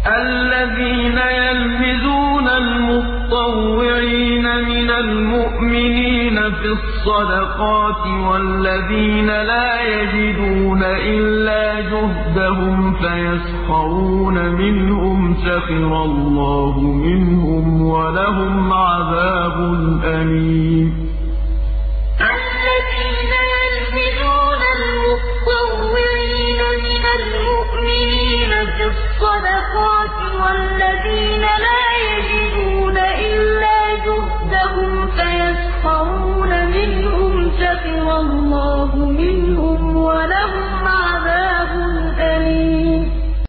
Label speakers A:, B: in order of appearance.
A: الَّذِينَ يَلْمِزُونَ الْمُطَّوِّعِينَ مِنَ الْمُؤْمِنِينَ فِي الصَّدَقَاتِ وَالَّذِينَ لَا يَجِدُونَ إِلَّا جُهْدَهُمْ فَيَسْخَرُونَ مِنْهُمْ ۙ سَخِرَ اللَّهُ مِنْهُمْ وَلَهُمْ عَذَابٌ أَلِيمٌ